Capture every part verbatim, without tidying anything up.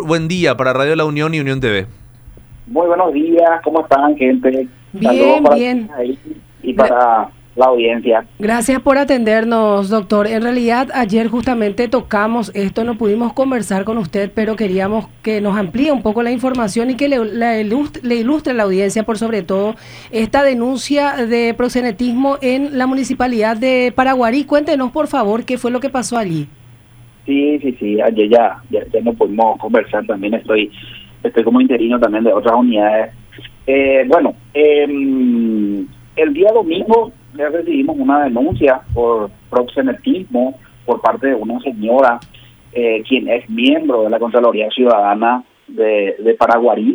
Doctor, buen día para Radio La Unión y Unión T V. Muy buenos días, ¿cómo están, gente? Bien, bien. Ahí y para la audiencia. Gracias por atendernos, doctor. En realidad, ayer justamente tocamos esto, no pudimos conversar con usted, pero queríamos que nos amplíe un poco la información y que le, le, ilustre, le ilustre a la audiencia, por sobre todo, esta denuncia de proxenetismo en la municipalidad de Paraguarí. Cuéntenos, por favor, qué fue lo que pasó allí. Sí, sí, sí, ayer ya, ya, ya no pudimos conversar, también estoy, estoy como interino también de otras unidades. Eh, bueno, eh, el día domingo ya recibimos una denuncia por proxenetismo por parte de una señora, eh, quien es miembro de la Contraloría Ciudadana de, de Paraguarí,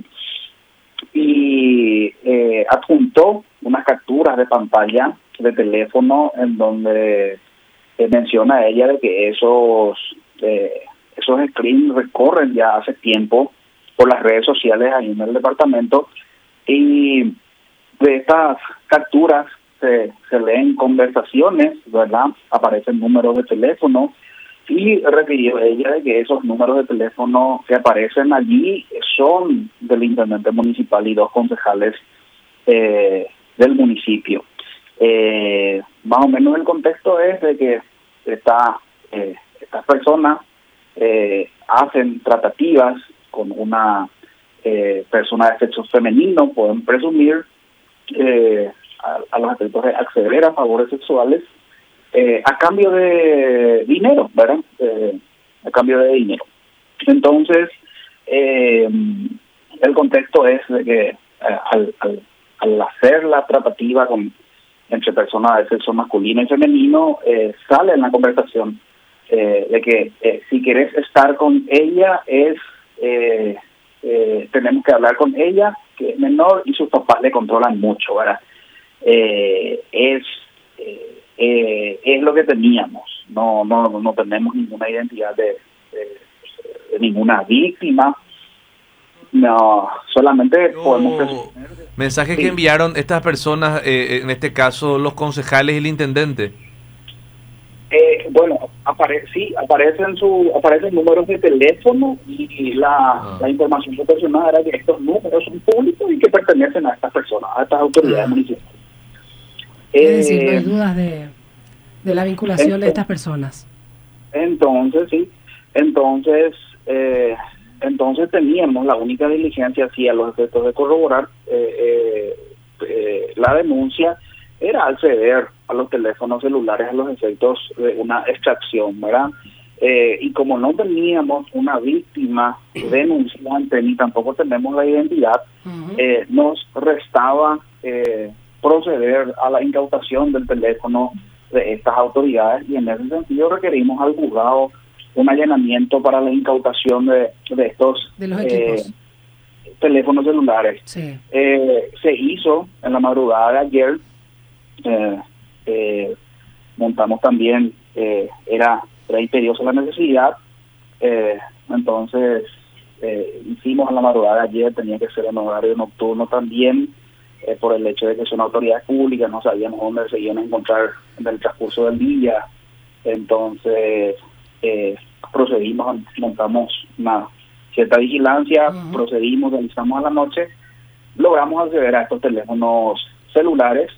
y eh, adjuntó unas capturas de pantalla de teléfono en donde eh, menciona a ella de que esos, eh, esos screens recorren ya hace tiempo por las redes sociales ahí en el departamento, y de estas capturas Se, se leen conversaciones, ¿verdad? Aparecen números de teléfono, y refirió ella de que esos números de teléfono que aparecen allí son del intendente municipal y dos concejales eh, del municipio. Eh, más o menos el contexto es de que esta, eh, estas personas eh, hacen tratativas con una eh, persona de sexo femenino, pueden presumir, eh, A, a los efectos de acceder a favores sexuales eh, a cambio de dinero, ¿verdad? Eh, a cambio de dinero. Entonces, eh, el contexto es de que eh, al, al, al hacer la tratativa con entre personas de sexo masculino y femenino, eh, sale en la conversación eh, de que eh, si querés estar con ella, es eh, eh, tenemos que hablar con ella, que es menor, y sus papás le controlan mucho, ¿verdad? Eh, es eh, eh, es lo que teníamos, no no no tenemos ninguna identidad de, de, de ninguna víctima, no, solamente no, podemos mensajes sí. que enviaron estas personas, eh, en este caso los concejales y el intendente. Eh, bueno, apare sí, aparecen su aparecen números de teléfono, y la, ah. la información proporcionada era que estos números son públicos y que pertenecen a estas personas, a estas autoridades ah. municipales. Es decir, no hay dudas de, de la vinculación entonces, de estas personas. Entonces, sí, entonces eh, entonces teníamos la única diligencia hacia los efectos de corroborar eh, eh, eh, la denuncia, era acceder a los teléfonos celulares a los efectos de una extracción, ¿verdad? Eh, y como no teníamos una víctima denunciante, ni tampoco tenemos la identidad, uh-huh. eh, nos restaba eh, proceder a la incautación del teléfono de estas autoridades, y en ese sentido requerimos al juzgado un allanamiento para la incautación de, de estos de los equipos. Eh, teléfonos celulares. Sí. Eh, se hizo en la madrugada de ayer, eh, eh, montamos también, eh, era, era imperiosa la necesidad, eh, entonces eh, hicimos en la madrugada de ayer, tenía que ser en horario nocturno también, Eh, por el hecho de que son autoridades públicas, no sabíamos dónde se iban a encontrar en el transcurso del día. Entonces eh, procedimos, montamos una cierta vigilancia, uh-huh. procedimos, realizamos a la noche, logramos acceder a estos teléfonos celulares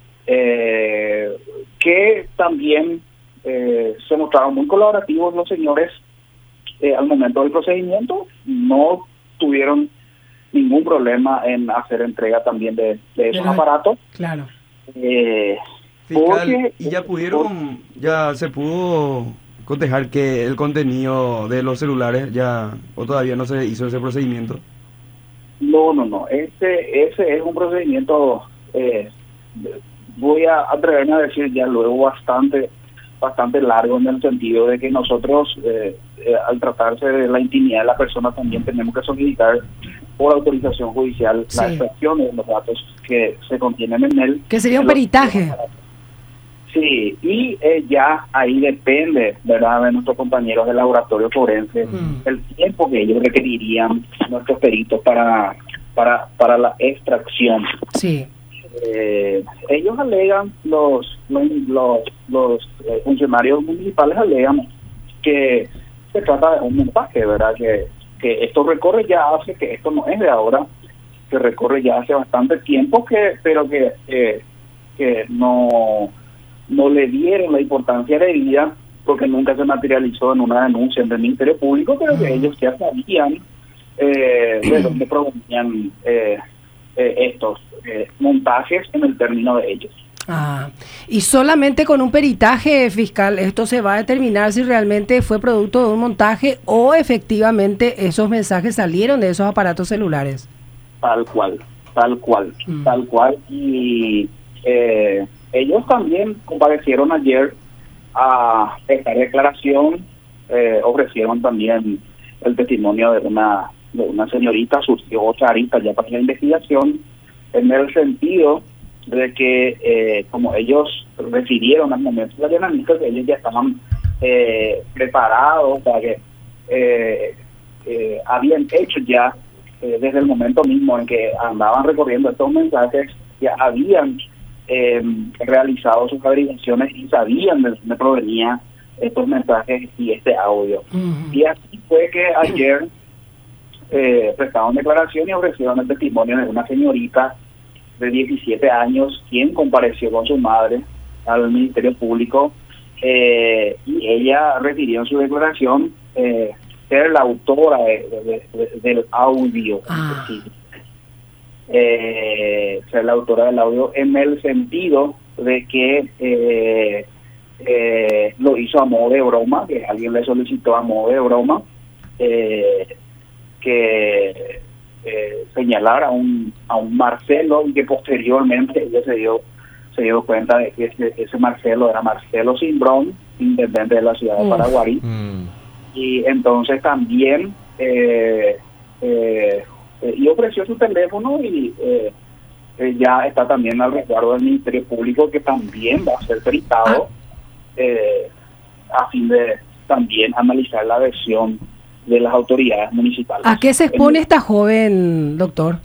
eh, que también eh, se mostraron muy colaborativos los señores eh, al momento del procedimiento, no tuvieron ningún problema en hacer entrega también de, de esos Pero, aparatos. Claro. Eh, Fiscal, porque, ¿y ya pudieron, ya se pudo cotejar que el contenido de los celulares ya, o todavía no se hizo ese procedimiento? No, no, no. Este, ese es un procedimiento, eh, voy a atreverme a decir ya luego bastante, bastante largo, en el sentido de que nosotros, eh, eh, al tratarse de la intimidad de la persona, también tenemos que solicitar por autorización judicial sí. la extracción de los datos que se contienen en él. Que sería un peritaje. Sí, y eh, ya ahí depende, ¿verdad?, de nuestros compañeros del laboratorio forense, mm. el tiempo que ellos requerirían, nuestros peritos, para para para la extracción. Sí. Eh, ellos alegan, los los, los, los eh, funcionarios municipales alegan que se trata de un montaje, ¿verdad?, que que esto recorre ya hace, que esto no es de ahora, que recorre ya hace bastante tiempo, que pero que eh, que no, no le dieron la importancia debida porque nunca se materializó en una denuncia ante el Ministerio Público, pero que ellos ya sabían eh, de dónde provenían eh, eh, estos eh, montajes en el término de ellos. Ah, y solamente con un peritaje fiscal esto se va a determinar si realmente fue producto de un montaje o efectivamente esos mensajes salieron de esos aparatos celulares. Tal cual, tal cual, mm. tal cual. Y eh, ellos también comparecieron ayer a esta declaración, eh, ofrecieron también el testimonio de una, de una señorita, surgió otra arista ya para la investigación, en el sentido de que eh, como ellos refirieron al momento del allanamiento, que ellos ya estaban eh, preparados para que eh, eh, habían hecho ya eh, desde el momento mismo en que andaban recorriendo estos mensajes, ya habían eh, realizado sus averiguaciones y sabían de dónde provenían estos mensajes y este audio. Uh-huh. Y así fue que ayer eh, prestaron declaración y ofrecieron el testimonio de una señorita de diecisiete años, quien compareció con su madre al Ministerio Público, eh, y ella refirió en su declaración eh, ser la autora de, de, de, del audio, ah. sí. eh, ser la autora del audio en el sentido de que eh, eh, lo hizo a modo de broma, que alguien le solicitó a modo de broma, eh, que Eh, señalar a un a un Marcelo, y que posteriormente ella se dio se dio cuenta de que ese, ese Marcelo era Marcelo Simbrón, intendente de la ciudad de Paraguarí. Mm. Y entonces también eh, eh, eh, y ofreció su teléfono y eh, eh, ya está también al resguardo del Ministerio Público, que también va a ser peritado eh, a fin de también analizar la versión de las autoridades municipales. ¿A qué se expone esta joven, doctor?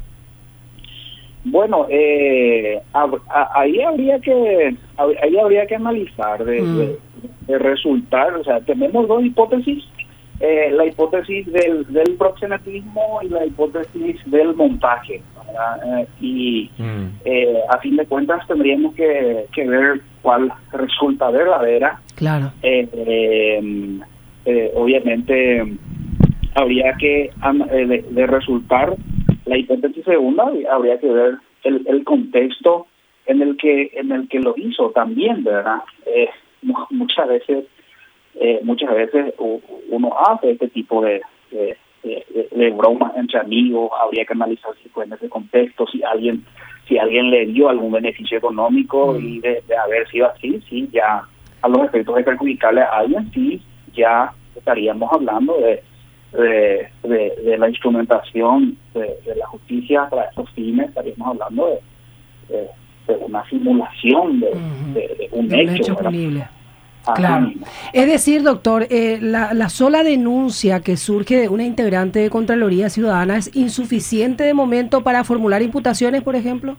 Bueno, eh, a, a, ahí habría que ahí habría que analizar de, mm. de, de resultar, o sea, tenemos dos hipótesis, eh, la hipótesis del, del proxenetismo y la hipótesis del montaje, ¿verdad? Eh, y mm. eh, a fin de cuentas tendríamos que, que ver cuál resulta verdadera. Claro. Eh, eh, eh, obviamente habría que, de, de resultar la hipótesis segunda, habría que ver el, el contexto en el que en el que lo hizo también, ¿verdad? Eh, muchas veces eh, muchas veces uno hace este tipo de, de, de, de bromas entre amigos. Habría que analizar si fue en ese contexto, si alguien si alguien le dio algún beneficio económico, mm. y de, de haber sido así, sí, ya a los efectos de perjudicarle a alguien, sí, ya estaríamos hablando de De, de, de la instrumentación de, de la justicia para esos fines, estaríamos hablando de, de, de una simulación de, uh-huh. de, de un de hecho, un hecho punible. Ajá. Claro. Es decir, doctor, eh, la, la sola denuncia que surge de una integrante de Contraloría Ciudadana es insuficiente de momento para formular imputaciones, por ejemplo.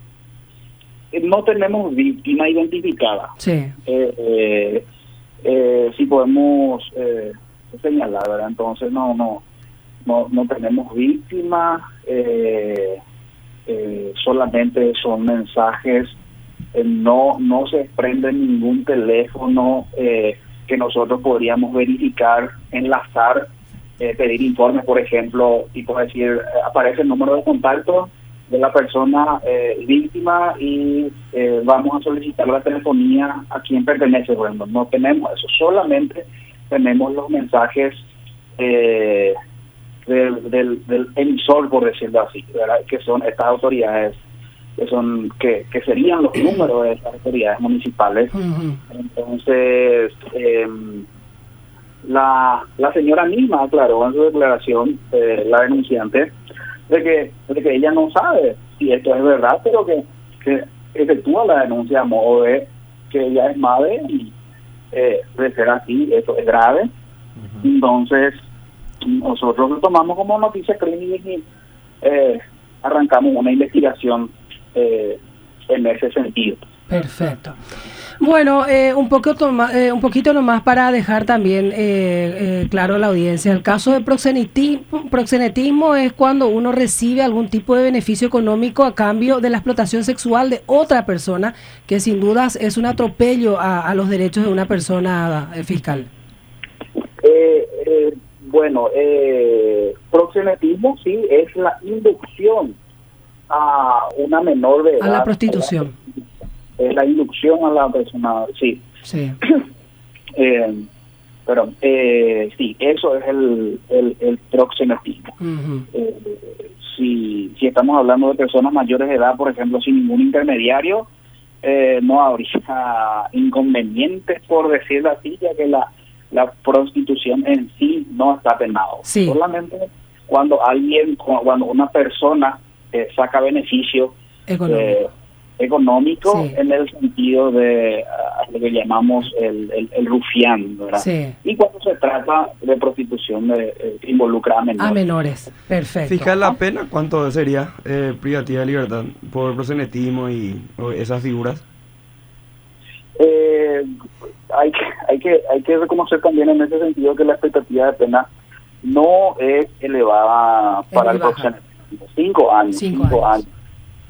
No tenemos víctima identificada. Sí. Eh, eh, eh, si podemos eh, señalar, ¿verdad? Entonces no no no no tenemos víctimas, eh, eh, solamente son mensajes, eh, no no se prende ningún teléfono eh, que nosotros podríamos verificar, enlazar, eh, pedir informes, por ejemplo, tipo decir, aparece el número de contacto de la persona eh, víctima y eh, vamos a solicitar la telefonía a quien pertenece. Bueno, no tenemos eso, solamente tenemos los mensajes eh, del, del, del emisor, por decirlo así, ¿verdad? Que son estas autoridades, que son que, que serían los números de estas autoridades municipales. Uh-huh. Entonces, eh, la, la señora misma aclaró en su declaración, eh, la denunciante, de que, de que ella no sabe si esto es verdad, pero que, que efectúa la denuncia a modo de que ella es madre y Eh, de ser así, eso es grave. Uh-huh. Entonces nosotros lo tomamos como noticia clínica y eh, arrancamos una investigación eh, en ese sentido. Perfecto. Bueno, eh, un poco toma, eh, un poquito nomás para dejar también eh, eh, claro a la audiencia. El caso de proxenetismo, proxenetismo es cuando uno recibe algún tipo de beneficio económico a cambio de la explotación sexual de otra persona, que sin dudas es un atropello a, a los derechos de una persona eh, fiscal. Eh, eh, bueno, eh, proxenetismo sí es la inducción a una menor de edad. A la prostitución. Es la inducción a la persona, sí. Sí. eh, pero eh, sí, eso es el, el, el proxenetismo. Uh-huh. eh, si, si estamos hablando de personas mayores de edad, por ejemplo, sin ningún intermediario, eh, no habría inconvenientes, por decirlo así, ya que la, la prostitución en sí no está penado. Sí. Solamente cuando alguien, cuando una persona eh, saca beneficio Económico. eh, económico Sí. en el sentido de uh, lo que llamamos el, el, el rufián, ¿verdad? Sí. Y cuando se trata de prostitución de, eh, que involucra a menores. A menores, perfecto. Fija la pena, ¿cuánto sería eh, privativa de libertad por proxenetismo y o esas figuras? Eh, hay, que, hay, que, hay que reconocer también en ese sentido que la expectativa de pena no es elevada Es para muy el baja. proxenetismo. Cinco años. Cinco Cinco, años. años.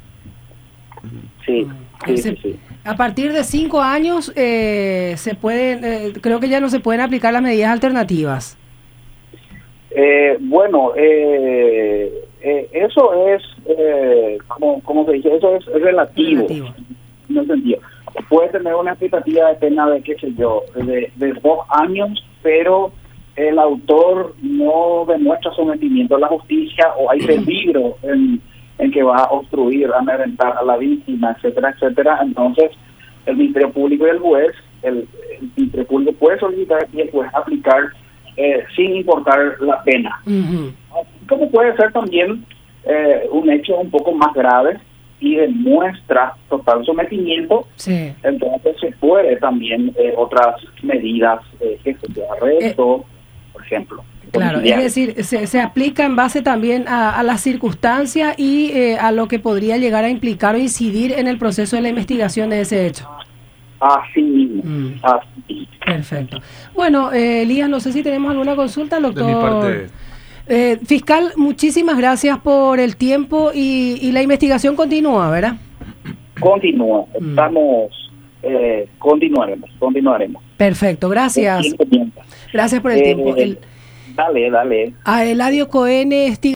Sí, Mm. sí, Ese- sí, sí. A partir de cinco años eh, se pueden, eh, creo que ya no se pueden aplicar las medidas alternativas. Eh, bueno, eh, eh, eso es, eh, como, como se dice, eso es relativo. Relativo. En el sentido, puede tener una expectativa de pena de, qué sé yo, de, de dos años, pero el autor no demuestra sometimiento a la justicia o hay peligro en, en que va a obstruir, a amedrentar a la víctima, etcétera, etcétera. Entonces, el Ministerio Público y el juez, el, el Ministerio Público puede solicitar y el juez aplicar eh, sin importar la pena. Uh-huh. Como puede ser también eh, un hecho un poco más grave y demuestra total sometimiento, Sí. entonces se puede también eh, otras medidas, eh, que se arresto, por ejemplo. Claro, es decir, se, se aplica en base también a, a las circunstancias y eh, a lo que podría llegar a implicar o incidir en el proceso de la investigación de ese hecho. Así mismo, Mm. así. Perfecto. Bueno, eh, Elías, no sé si tenemos alguna consulta, doctor. De mi parte. Eh, fiscal, muchísimas gracias por el tiempo y, y la investigación continúa, ¿verdad? Continúa, Mm. estamos, eh, continuaremos, continuaremos. Perfecto, gracias. El tiempo mienta. Gracias por el Eh, tiempo. El, Dale, dale. a Eladio Cohen,